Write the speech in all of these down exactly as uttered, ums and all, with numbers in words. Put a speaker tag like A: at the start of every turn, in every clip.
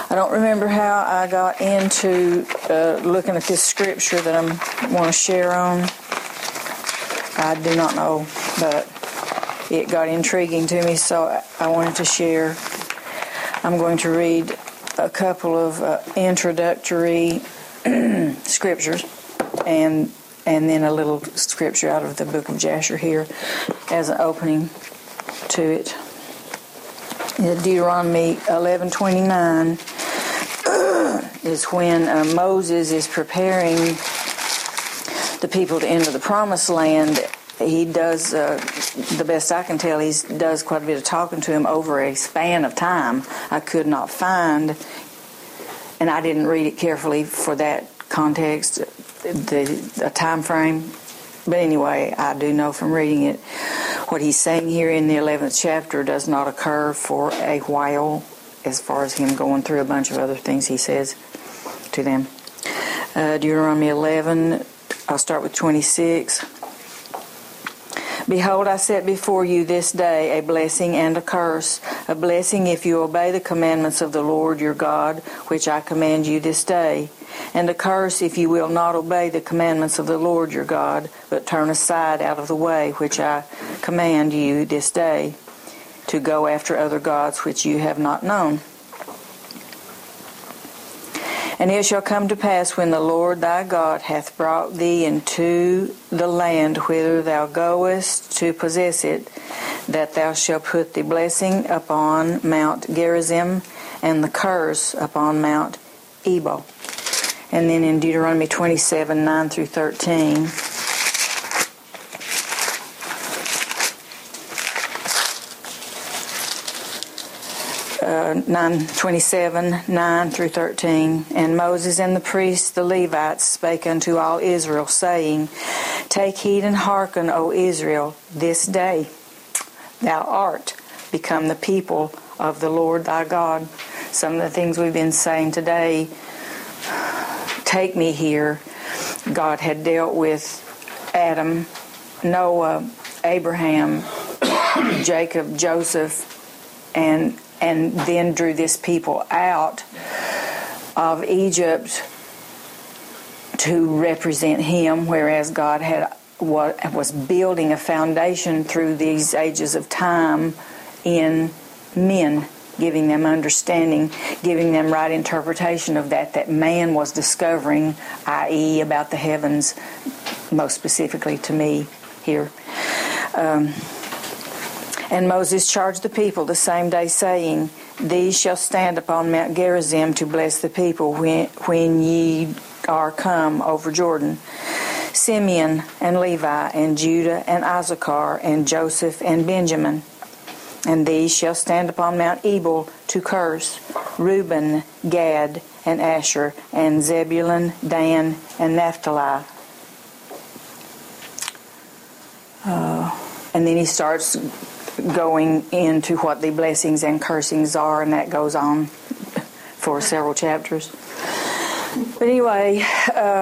A: I don't remember how I got into uh, looking at this scripture that I want to share on. I do not know, but it got intriguing to me, so I wanted to share. I'm going to read a couple of uh, introductory scriptures and and then a little scripture out of the book of Jasher here as an opening to it. Deuteronomy eleven twenty-nine is when uh, Moses is preparing the people to enter the promised land. He does, uh, the best I can tell, he does quite a bit of talking to him over a span of time I could not find, and I didn't read it carefully for that context, the, the time frame. But anyway, I do know from reading it, what he's saying here in the eleventh chapter does not occur for a while, as far as him going through a bunch of other things he says to them. Uh, Deuteronomy eleven, I'll start with twenty-six. Behold, I set before you this day a blessing and a curse. A blessing if you obey the commandments of the Lord your God, which I command you this day. And a curse if you will not obey the commandments of the Lord your God, but turn aside out of the way which I command you this day, to go after other gods which you have not known. And it shall come to pass, when the Lord thy God hath brought thee into the land whither thou goest to possess it, that thou shalt put the blessing upon Mount Gerizim, and the curse upon Mount Ebal. And then in Deuteronomy twenty-seven, nine through thirteen, Uh, nine twenty-seven, nine through thirteen. And Moses and the priests, the Levites, spake unto all Israel, saying, Take heed and hearken, O Israel, this day thou art become the people of the Lord thy God. Some of the things we've been saying today take me here. God had dealt with Adam, Noah, Abraham, Jacob, Joseph, and and then drew this people out of Egypt to represent him, whereas God had was building a foundation through these ages of time in men, giving them understanding, giving them right interpretation of that, that man was discovering, that is about the heavens, most specifically to me here. Um, And Moses charged the people the same day, saying, These shall stand upon Mount Gerizim to bless the people when, when ye are come over Jordan. Simeon and Levi and Judah and Issachar and Joseph and Benjamin. And these shall stand upon Mount Ebal to curse. Reuben, Gad, and Asher, and Zebulun, Dan, and Naphtali. Uh, and then he starts going into what the blessings and cursings are, and that goes on for several chapters. But anyway, uh,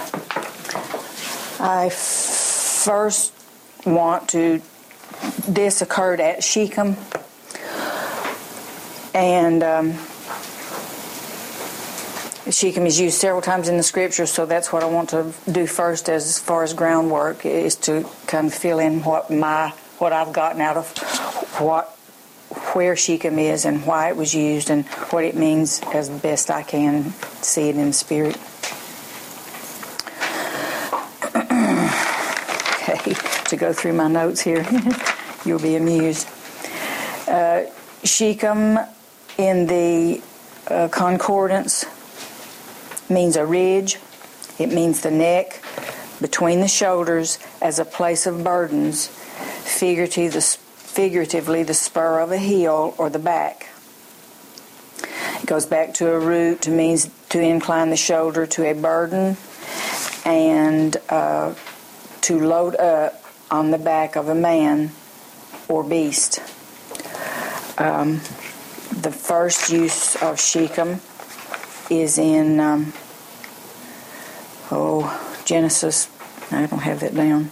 A: I f- first want to, this occurred at Shechem, and um, Shechem is used several times in the scripture, so that's what I want to do first as far as groundwork, is to kind of fill in what my what I've gotten out of what where Shechem is and why it was used and what it means as best I can see it in the spirit. Okay, to go through my notes here, you'll be amused. Uh, Shechem in the uh, concordance means a ridge. It means the neck between the shoulders as a place of burdens. Figuratively the, figuratively, the spur of a hill or the back. It goes back to a root, to means to incline the shoulder to a burden, and uh, to load up on the back of a man or beast. Um, the first use of Shechem is in um, oh Genesis. I don't have that down.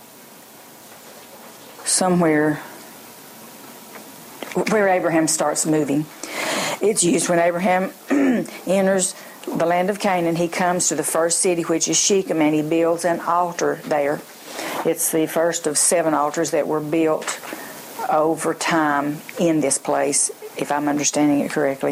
A: Somewhere where Abraham starts moving. It's used when Abraham enters the land of Canaan, he comes to the first city, which is Shechem, and he builds an altar there. It's the first of seven altars that were built over time in this place, if I'm understanding it correctly.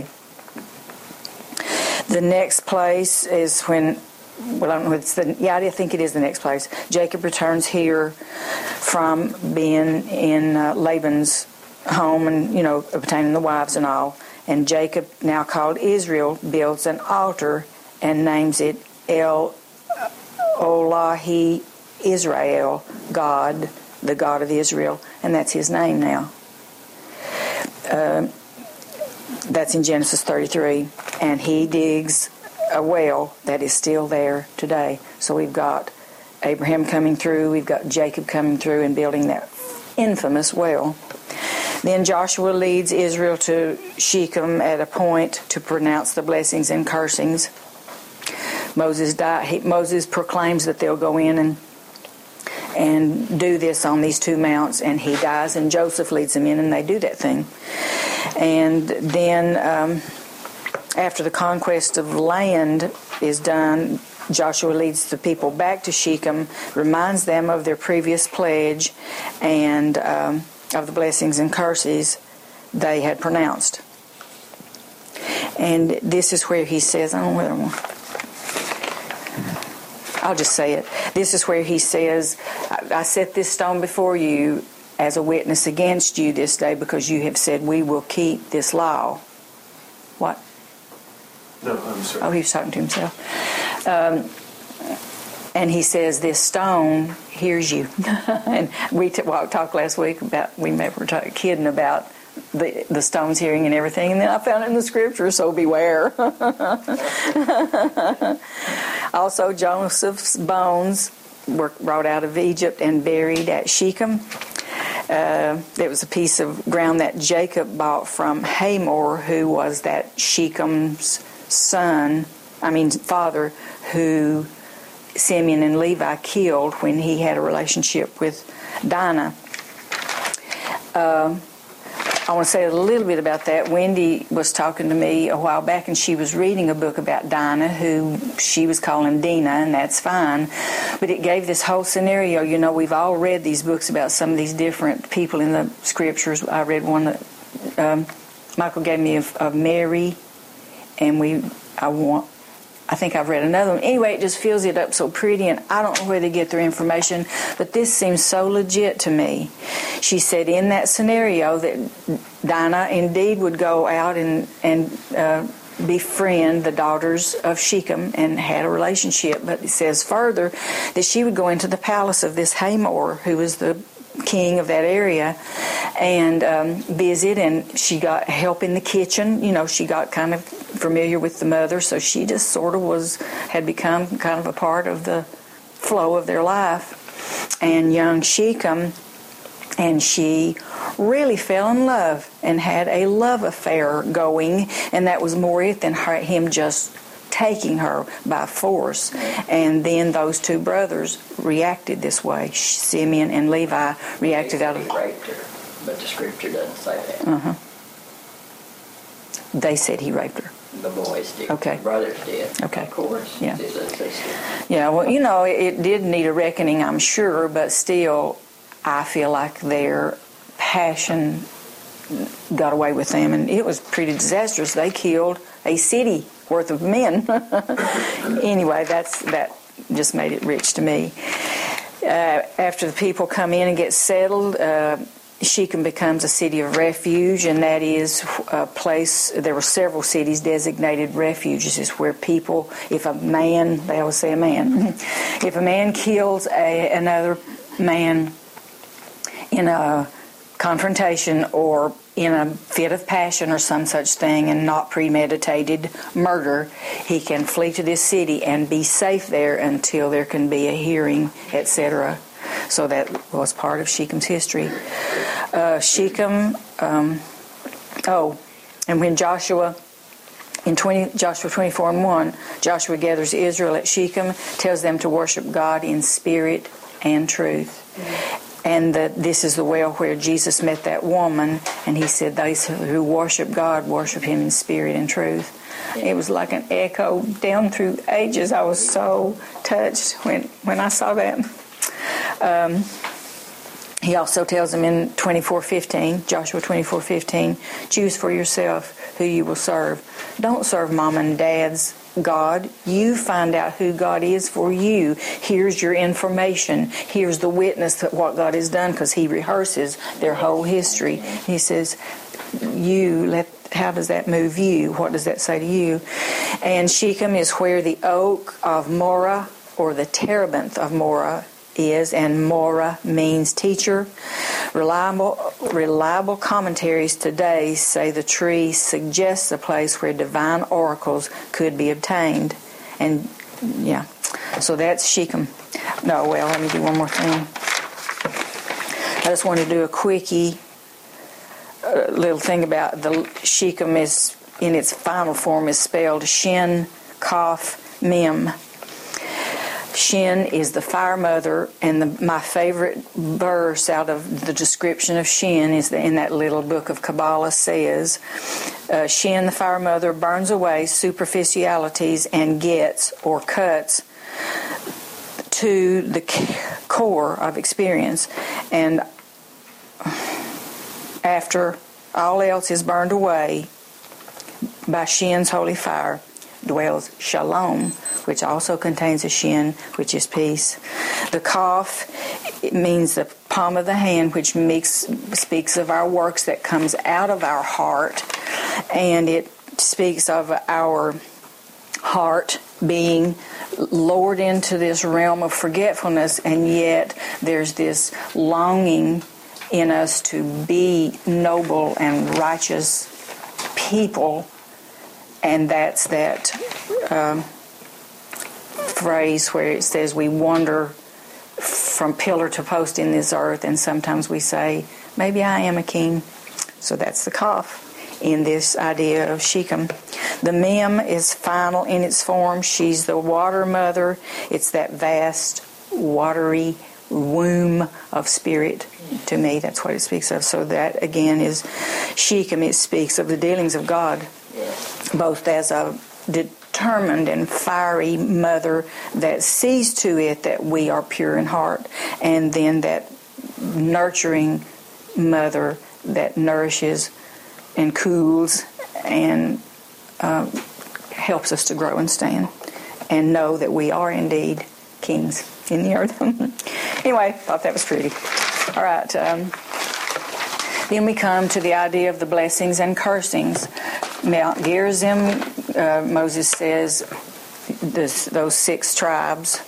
A: The next place is when, well, I don't know, it's the, yeah, I think it is the next place. Jacob returns here from being in uh, Laban's home and, you know, obtaining the wives and all. And Jacob, now called Israel, builds an altar and names it El Olahi Israel, God, the God of Israel. And that's his name now. Uh, that's in Genesis thirty-three. And he digs a well that is still there today. So we've got Abraham coming through, we've got Jacob coming through and building that infamous well. Then Joshua leads Israel to Shechem at a point to pronounce the blessings and cursings. Moses die, he, Moses proclaims that they'll go in and and do this on these two mounts, and he dies, and Joseph leads them in, and they do that thing. And then um, after the conquest of land is done, Joshua leads the people back to Shechem, reminds them of their previous pledge, and um, of the blessings and curses they had pronounced. And this is where he says, I don't know whether I want, I'll just say it. This is where he says, I, I set this stone before you as a witness against you this day, because you have said we will keep this law. What?
B: No, I'm sorry.
A: Oh, he was talking to himself. Um, and he says, this stone hears you. And we t- well, talked last week about, we were talking, kidding about the the stones hearing and everything, and then I found it in the scripture, so beware. Also, Joseph's bones were brought out of Egypt and buried at Shechem. Uh, it was a piece of ground that Jacob bought from Hamor, who was that Shechem's son, I mean father, who Simeon and Levi killed when he had a relationship with Dinah. Uh, I want to say a little bit about that. Wendy was talking to me a while back, and she was reading a book about Dinah, who she was calling Dina, and that's fine. But it gave this whole scenario. You know, we've all read these books about some of these different people in the scriptures. I read one that um, Michael gave me of, of Mary, and we, I want, I think I've read another one. Anyway, it just fills it up so pretty, and I don't know where they get their information, but this seems so legit to me. She said in that scenario that Dinah indeed would go out and, and uh, befriend the daughters of Shechem and had a relationship, but it says further that she would go into the palace of this Hamor, who was the king of that area, and um, visit, and she got help in the kitchen. You know, she got kind of familiar with the mother, so she just sort of was, had become kind of a part of the flow of their life. And young Shechem and she really fell in love and had a love affair going, and that was more it than her, him just taking her by force. And then those two brothers reacted this way. Simeon and Levi reacted out of...
C: He raped her, but the scripture doesn't say that.
A: Uh-huh. They said he raped her.
C: The boys did.
A: Okay.
C: The brothers did.
A: Okay.
C: Of course.
A: Yeah.
C: His sister.
A: Yeah, well, you know, it, it did need a reckoning, I'm sure, but still, I feel like their passion got away with them, and it was pretty disastrous. They killed a city worth of men. Anyway, that's that just made it rich to me. Uh, after the people come in and get settled, uh, Shechem becomes a city of refuge, and that is a place, there were several cities designated refuges. It's where people, if a man, they always say a man, if a man kills a, another man in a confrontation or in a fit of passion or some such thing, and not premeditated murder, he can flee to this city and be safe there until there can be a hearing, et cetera. So that was part of Shechem's history. Uh, Shechem, um, oh, and when Joshua, in twenty, Joshua twenty-four and one, Joshua gathers Israel at Shechem, tells them to worship God in spirit and truth. and that this is the well where Jesus met that woman, and he said, those who worship God worship him in spirit and truth. It was like an echo down through ages. I was so touched when, when I saw that. Um, he also tells them in twenty-four fifteen, Joshua twenty-four fifteen, choose for yourself who you will serve. Don't serve mom and dad's God. You find out who God is for you. Here's your information. Here's the witness to what God has done, because he rehearses their whole history. He says, you let how does that move you? What does that say to you? And Shechem is where the oak of Morah, or the terebinth of Morah, is, and Morah means teacher. Reliable, reliable commentaries today say the tree suggests a place where divine oracles could be obtained. And, yeah, so that's Shechem. No, well, let me do one more thing. I just want to do a quickie uh, little thing about the Shechem is, in its final form, is spelled Shin, Kaf, Mem. Shin is the fire mother, and the, my favorite verse out of the description of Shin is the, in that little book of Kabbalah says, uh, Shin, the fire mother, burns away superficialities and gets, or cuts, to the core of experience. And after all else is burned away, by Shin's holy fire dwells Shalom, which also contains a Shin, which is peace. The Kaf, it means the palm of the hand, which makes, speaks of our works that comes out of our heart, and it speaks of our heart being lowered into this realm of forgetfulness, and yet there's this longing in us to be noble and righteous people, and that's that um, phrase where it says we wander from pillar to post in this earth, and sometimes we say, maybe I am a king. So that's the Kaf in this idea of Shechem. The Mem is final in its form. She's the water mother. It's that vast, watery womb of spirit. To me, that's what it speaks of. So that, again, is Shechem. It speaks of the dealings of God, both as a determined and fiery mother that sees to it that we are pure in heart, and then that nurturing mother that nourishes and cools and uh, helps us to grow and stand and know that we are indeed kings in the earth. Anyway, thought that was pretty. All right. Um, then we come to the idea of the blessings and cursings. Mount Gerizim, uh, Moses says, this, those six tribes.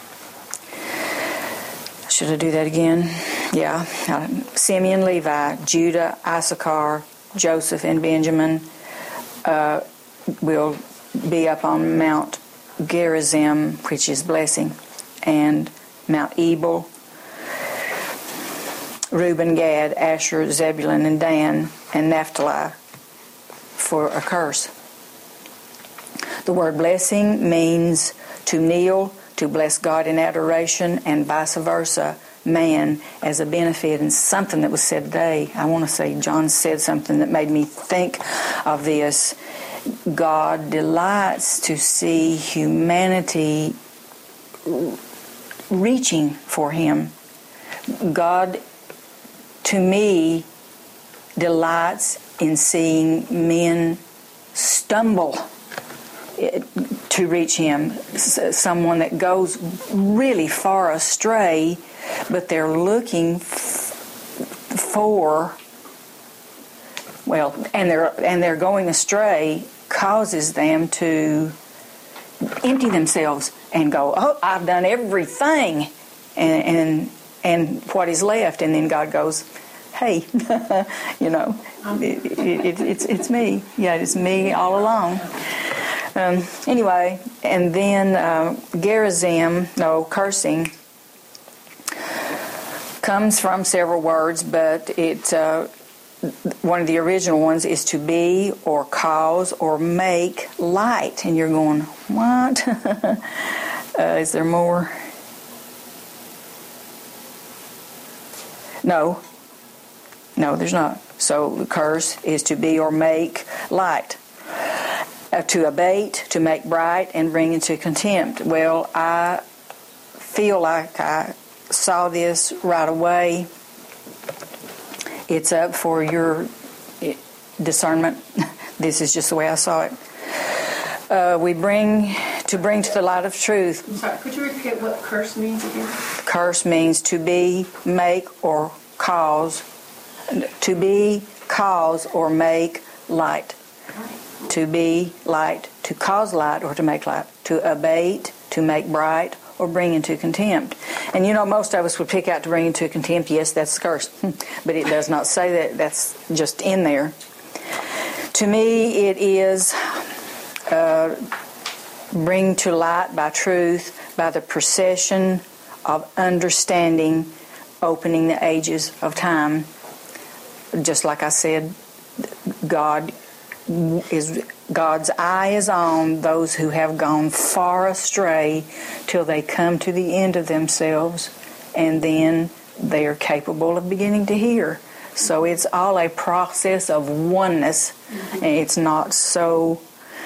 A: Should I do that again? Yeah. Uh, Simeon, Levi, Judah, Issachar, Joseph, and Benjamin uh, will be up on Mount Gerizim, which is blessing, and Mount Ebal, Reuben, Gad, Asher, Zebulun, and Dan, and Naphtali for a curse. The word blessing means to kneel, to bless God in adoration, and vice versa, man as a benefit. And something that was said today, I want to say John said something that made me think of this. God delights to see humanity reaching for him. God, to me, delights in seeing men stumble to reach him. Someone that goes really far astray, but they're looking f- for, well, and they're and they're going astray causes them to empty themselves and go, oh, I've done everything, and and and what is left? And then God goes, hey, you know, it, it, it's it's me. Yeah, it's me all along. Um, anyway, and then uh, Gerizim, no, cursing, comes from several words, but it uh, one of the original ones is to be or cause or make light. And you're going, what? uh, is there more? No. No, there's not. So the curse is to be or make light. Uh, to abate, to make bright, and bring into contempt. Well, I feel like I saw this right away. It's up for your discernment. This is just the way I saw it. Uh, we bring to bring to the light of truth.
D: I'm sorry, could you repeat what curse means again?
A: Curse means to be, make, or cause. To be, cause, or make light. To be light, to cause light, or to make light. To abate, to make bright, or bring into contempt. And you know, most of us would pick out to bring into contempt. Yes, that's curse. But it does not say that. That's just in there. To me, it is uh, bring to light by truth, by the procession of understanding, opening the ages of time. Just like I said, God is God's eye is on those who have gone far astray till they come to the end of themselves, and then they are capable of beginning to hear. So it's all a process of oneness, and it's not so.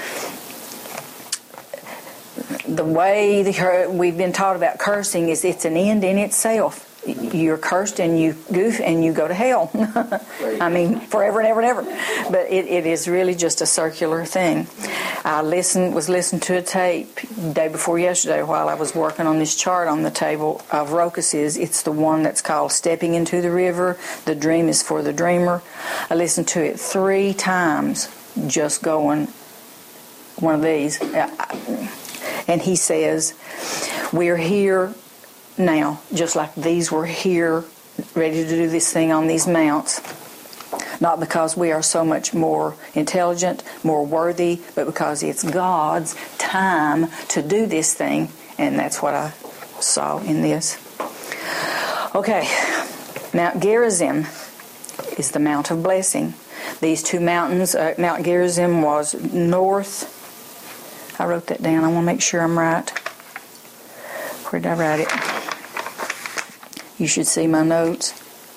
A: The way the, we've been taught about cursing is it's an end in itself. You're cursed and you goof and you go to hell. I mean, forever and ever and ever. But it, it is really just a circular thing. I listened, was listening to a tape day before yesterday while I was working on this chart on the table of Rokus's. It's the one that's called Stepping into the River. The Dream is for the Dreamer. I listened to it three times just going one of these. And he says, we're here now, just like these were here, ready to do this thing on these mounts. Not because we are so much more intelligent, more worthy, but because it's God's time to do this thing. And that's what I saw in this. Okay, Mount Gerizim is the Mount of Blessing. These two mountains, uh, Mount Gerizim was north. I wrote that down. I want to make sure I'm right. Where did I write it? You should see my notes.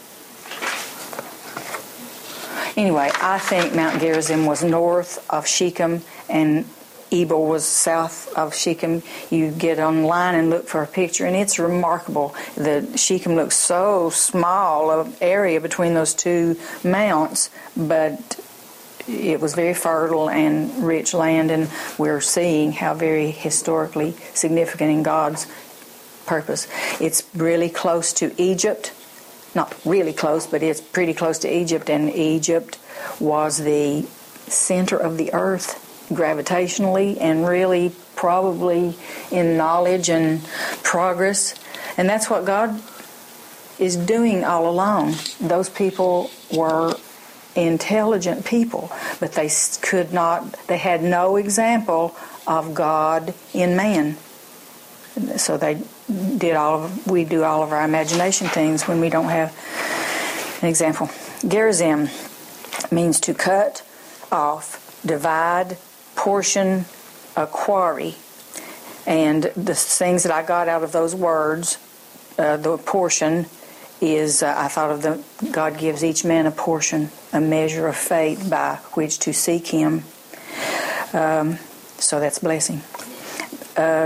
A: Anyway, I think Mount Gerizim was north of Shechem and Ebal was south of Shechem. You get online and look for a picture, and it's remarkable. The Shechem looks so small, an area between those two mounts, but it was very fertile and rich land, and we're seeing how very historically significant in God's purpose. It's really close to Egypt. Not really close, but it's pretty close to Egypt, and Egypt was the center of the earth gravitationally and really probably in knowledge and progress. And that's what God is doing all along. Those people were intelligent people, but they could not, they had no example of God in man. So they did all of, we do all of our imagination things when we don't have an example. Gerizim means to cut off, divide, portion, a quarry. And the things that I got out of those words, uh, the portion is, uh, I thought of the, God gives each man a portion, a measure of faith by which to seek Him. Um, so that's blessing. Uh,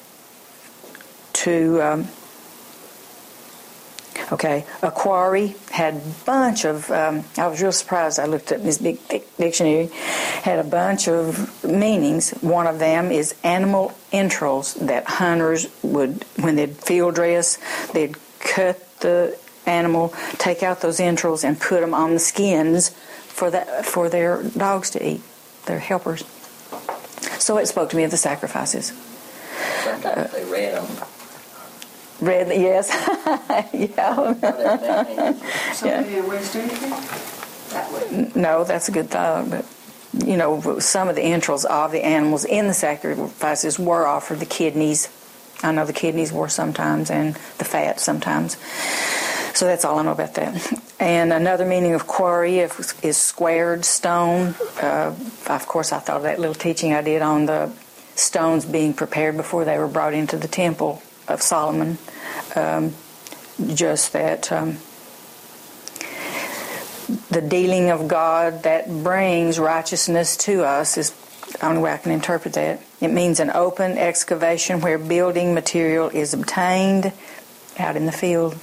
A: to, um, okay, a quarry had a bunch of, um, I was real surprised. I looked at this big thick dictionary, had a bunch of meanings. One of them is animal entrails that hunters would, when they'd field dress, they'd cut the animal, take out those entrails and put them on the skins for that, for their dogs to eat, their helpers. So it spoke to me of the sacrifices.
C: Sometimes uh, they read them.
A: Read, yes. Yeah.
D: Something in West Indian? That way.
A: No, that's a good thought, but you know, some of the entrails of the animals in the sacrifices were offered. The kidneys, I know the kidneys were sometimes, and the fat sometimes. So that's all I know about that. And another meaning of quarry is squared stone. Uh, of course, I thought of that little teaching I did on the stones being prepared before they were brought into the temple of Solomon. Um, just that um, the dealing of God that brings righteousness to us is the only way I can interpret that. It means an open excavation where building material is obtained out in the field.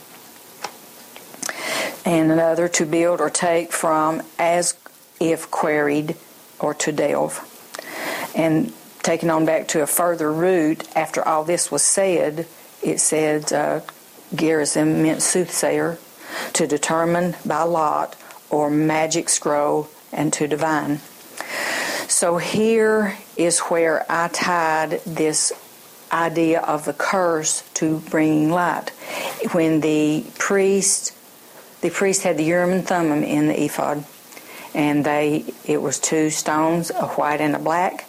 A: And another, to build or take from as if quarried or to delve. And taking on back to a further root, after all this was said, it said uh, Gerizim meant soothsayer, to determine by lot or magic scroll, and to divine. So here is where I tied this idea of the curse to bringing light. When the priest, the priest had the Urim and Thummim in the ephod, and they, it was two stones, a white and a black.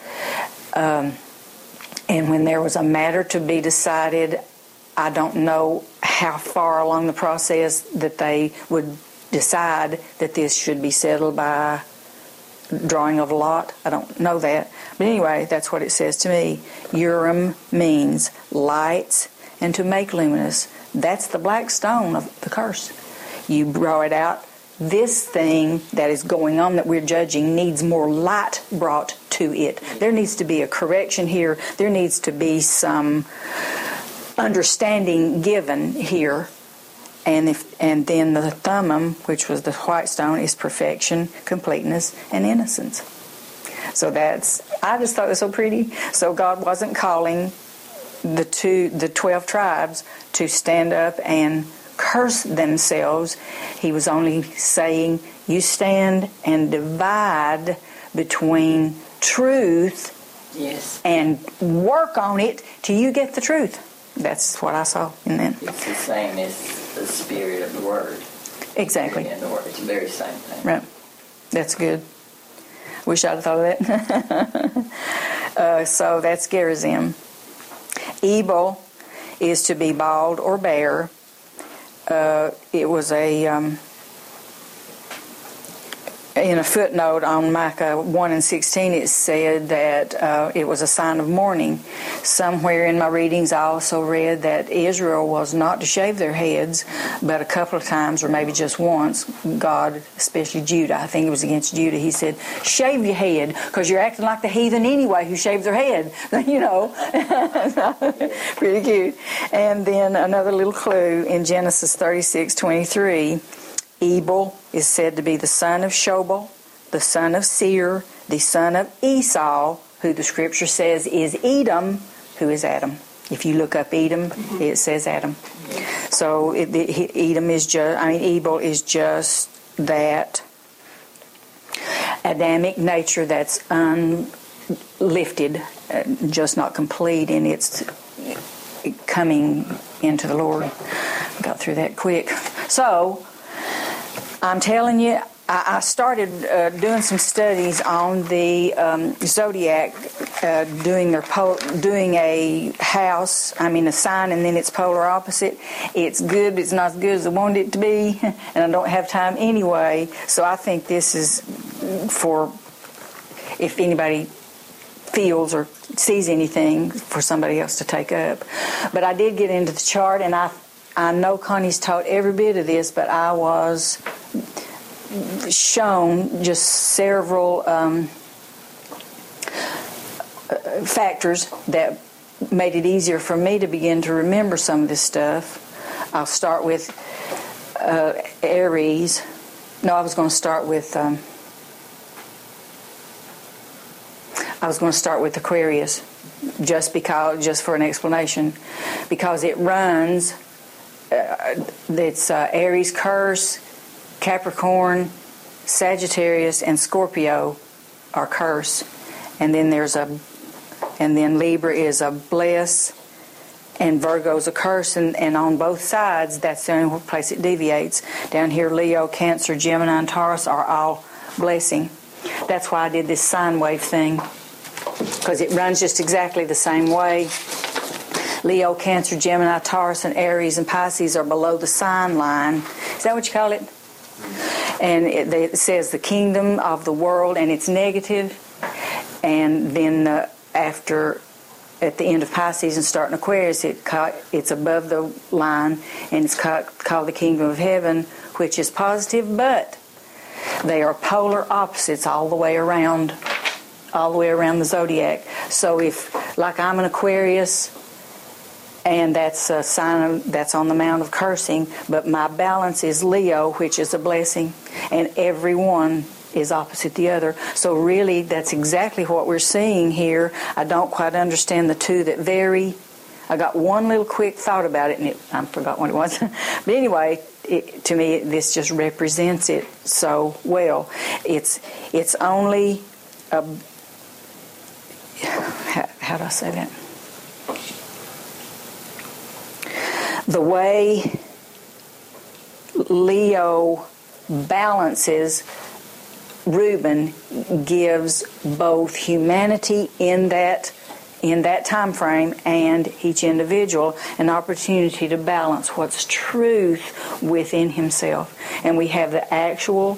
A: Um, and when there was a matter to be decided, I don't know how far along the process that they would decide that this should be settled by drawing of a lot. I don't know that. But anyway, that's what it says to me. Urim means lights and to make luminous. That's the black stone of the curse. You draw it out. This thing that is going on that we're judging needs more light brought to it. There needs to be a correction here. There needs to be some understanding given here. And if and then the Thummim, which was the white stone, is perfection, completeness, and innocence. So that's, I just thought it was so pretty. So God wasn't calling the two, the twelve tribes to stand up and curse themselves. He was only saying, you stand and divide between truth,
C: yes,
A: and work on it till you get the truth. That's what I saw in that.
C: It's the same as the spirit of the word.
A: Exactly.
C: And the word. It's the very same thing.
A: Right. That's good. Wish I'd have thought of that. uh, so that's Gerizim. Ebal is to be bald or bare. Uh, it was a um, in a footnote on Micah one and sixteen, it said that uh, it was a sign of mourning. Somewhere in my readings, I also read that Israel was not to shave their heads, but a couple of times, or maybe just once, God, especially Judah, I think it was against Judah, he said, shave your head, because you're acting like the heathen anyway who shave their head. You know, pretty cute. And then another little clue in Genesis thirty-six twenty-three, Ebal is said to be the son of Shobal, the son of Seir, the son of Esau, who the scripture says is Edom, who is Adam. If you look up Edom, mm-hmm. it says Adam. Yes. So it, it, Edom is just, I mean, Ebal is just that Adamic nature that's unlifted, uh, just not complete in its coming into the Lord. Got through that quick. So, I'm telling you, I, I started uh, doing some studies on the um, zodiac, uh, doing their pol- doing a house, I mean a sign, and then its polar opposite. It's good, but it's not as good as I wanted it to be, and I don't have time anyway. So I think this is for, if anybody feels or sees anything, for somebody else to take up. But I did get into the chart, and I I know Connie's taught every bit of this, but I was shown just several um, factors that made it easier for me to begin to remember some of this stuff. I'll start with uh, Aries. No, I was going to start with um, I was going to start with Aquarius, just because, just for an explanation, because it runs. Uh, it's uh, Aries curse, Capricorn, Sagittarius, and Scorpio are curse, and then there's a, and then Libra is a bless, and Virgo's a curse, and, and on both sides, that's the only place it deviates. Down here, Leo, Cancer, Gemini, and Taurus are all blessing. That's why I did this sine wave thing, because it runs just exactly the same way. Leo, Cancer, Gemini, Taurus, and Aries, and Pisces are below the sign line. Is that what you call it? And it, it says the kingdom of the world, and it's negative. And then uh, after, at the end of Pisces and starting Aquarius, it ca- it's above the line, and it's ca- called the kingdom of heaven, which is positive, but they are polar opposites all the way around, all the way around the zodiac. So if, like I'm an Aquarius, and that's a sign of, that's on the Mount of Cursing, but my balance is Leo, which is a blessing, and every one is opposite the other. So really, that's exactly what we're seeing here. I don't quite understand the two that vary. I got one little quick thought about it, and it, I forgot what it was. But anyway, it, to me, this just represents it so well. It's it's only a, how, how do I say that? The way Leo balances Reuben gives both humanity in that in that time frame and each individual an opportunity to balance what's truth within himself. And we have the actual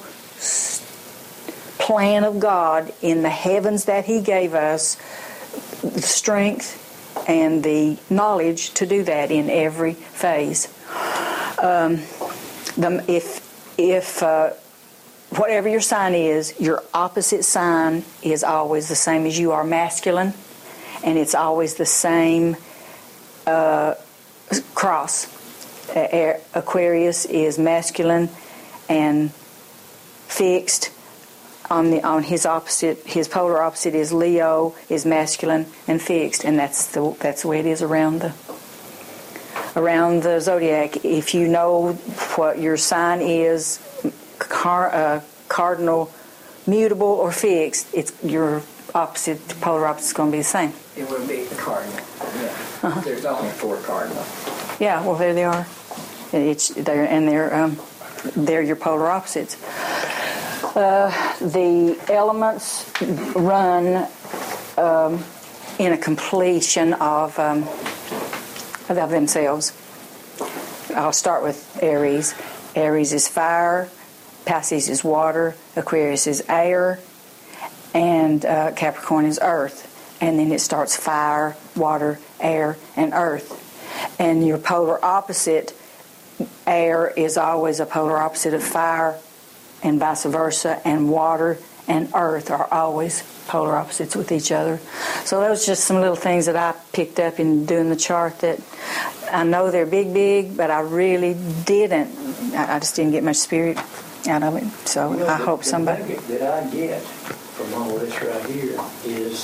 A: plan of God in the heavens that He gave us, the strength and the knowledge to do that in every phase. Um, the, if if uh, whatever your sign is, your opposite sign is always the same as you are, masculine, and it's always the same uh, cross. Uh, Aquarius is masculine and fixed. On the on his opposite, his polar opposite is Leo, is masculine and fixed, and that's the that's the way it is around the around the zodiac. If you know what your sign is, car, uh, cardinal, mutable, or fixed, it's your opposite, polar opposite is going to be the same.
C: It would be the cardinal. Yeah.
A: Uh-huh.
C: There's only four cardinals.
A: Yeah, well, there they are. It's they're and they're um, they're your polar opposites. Uh, the elements run um, in a completion of um, of themselves. I'll start with Aries. Aries is fire, Pisces is water, Aquarius is air, and uh, Capricorn is earth. And then it starts fire, water, air, and earth. And your polar opposite, air, is always a polar opposite of fire, and vice versa, and water and earth are always polar opposites with each other. So those are just some little things that I picked up in doing the chart that I know they're big, big, but I really didn't. I just didn't get much spirit out of it. So
E: well,
A: I
E: the,
A: hope
E: the
A: somebody...
E: nugget that I get from all this right here is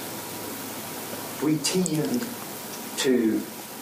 E: we tend to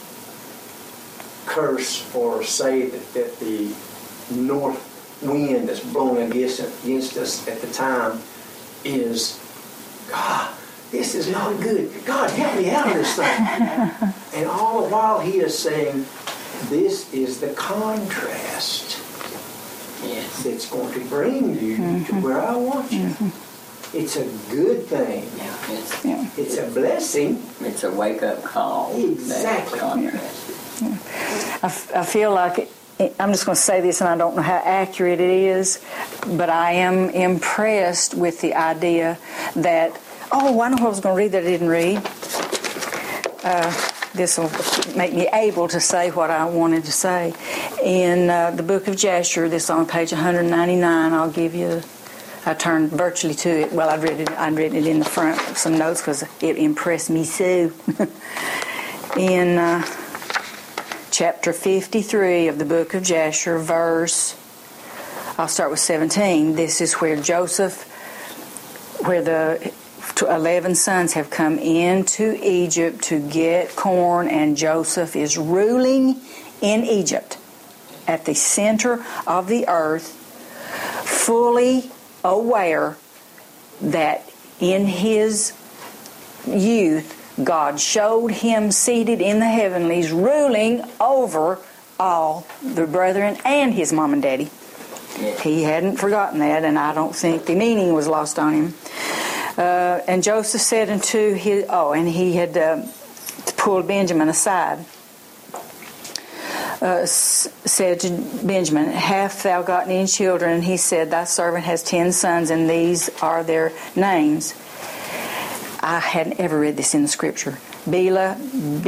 E: curse or say that, that the north wind that's blowing against, against us at the time is, God, this is not good. God, help me out of this thing. And all the while He is saying, this is the contrast
C: Yes.
E: that's going to bring you
A: Mm-hmm.
E: to where I want you. Mm-hmm. It's a good thing.
C: Yeah. It's,
A: Yeah.
E: It's a blessing.
C: it's a wake-up call.
E: Exactly.
C: That contrast.
A: I, f- I feel like, it, I'm just going to say this, and I don't know how accurate it is, but I am impressed with the idea that, oh, I know what I was going to read that I didn't read. Uh, this will make me able to say what I wanted to say. In uh, the book of Jasher, this is on page one ninety-nine, I'll give you, I turned virtually to it. Well, I'd read it, I'd written it in the front of some notes because it impressed me so. In uh, chapter fifty-three of the book of Jasher, verse, I'll start with seventeen. This is where Joseph, where the eleven sons have come into Egypt to get corn, and Joseph is ruling in Egypt at the center of the earth, fully aware that in his youth God showed him seated in the heavenlies, ruling over all the brethren and his mom and daddy. He hadn't forgotten that, and I don't think the meaning was lost on him. Uh, and Joseph said unto his, oh, and he had uh, pulled Benjamin aside, uh, s- said to Benjamin, "Hast thou gotten any children?" And he said, "Thy servant has ten sons, and these are their names." I hadn't ever read this in the scripture. Bela,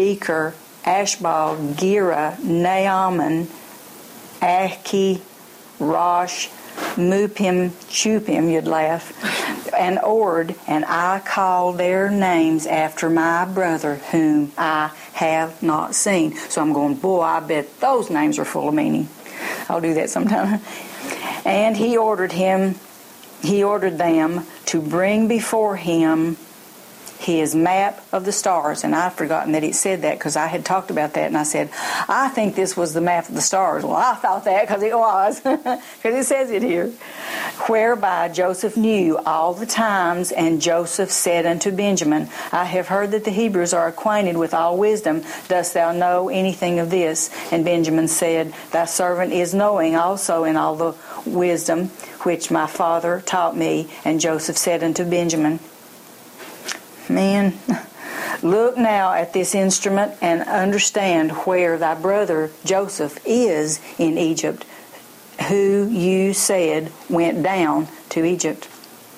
A: Becher, Ashbal, Gera, Naaman, Achi, Rosh, Mupim, Chupim, you'd laugh, and Ord, and I call their names after my brother, whom I have not seen. So I'm going, boy, I bet those names are full of meaning. I'll do that sometime. And he ordered him, he ordered them to bring before him his map of the stars. And I'd forgotten that it said that, because I had talked about that, and I said, I think this was the map of the stars. Well, I thought that because it was, because it says it here. Whereby Joseph knew all the times, and Joseph said unto Benjamin, I have heard that the Hebrews are acquainted with all wisdom. Dost thou know anything of this? And Benjamin said, Thy servant is knowing also in all the wisdom which my father taught me. And Joseph said unto Benjamin, Man, look now at this instrument and understand where thy brother Joseph is in Egypt, who you said went down to Egypt.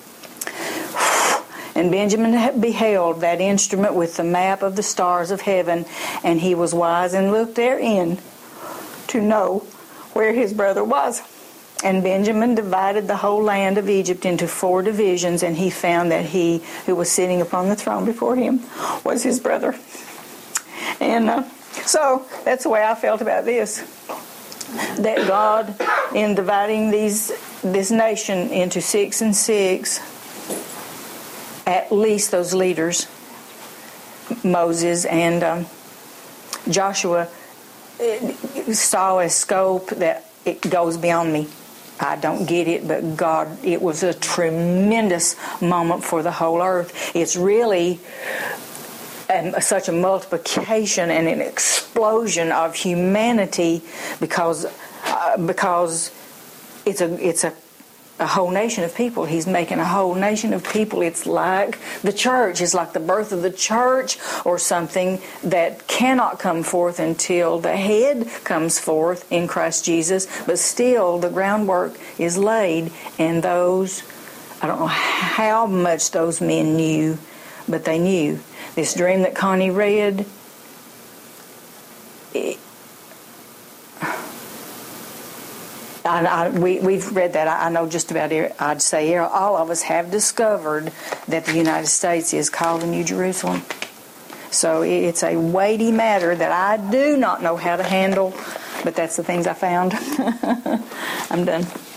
A: And Benjamin beheld that instrument with the map of the stars of heaven, and he was wise and looked therein to know where his brother was. And Benjamin divided the whole land of Egypt into four divisions, and he found that he who was sitting upon the throne before him was his brother. And uh, so that's the way I felt about this. That God, in dividing these this nation into six and six, at least those leaders, Moses and um, Joshua, saw a scope that it goes beyond me. I don't get it, but God, it was a tremendous moment for the whole earth. It's really um, such a multiplication and an explosion of humanity because uh, because it's a it's a a whole nation of people. He's making a whole nation of people. It's like the church. It's like the birth of the church, or something that cannot come forth until the head comes forth in Christ Jesus. But still, the groundwork is laid, and those, I don't know how much those men knew, but they knew. This dream that Connie read, it, I, I, we, we've read that. I, I know just about, I'd say all of us have discovered that the United States is called the New Jerusalem. So it, it's a weighty matter that I do not know how to handle, but that's the things I found. I'm done.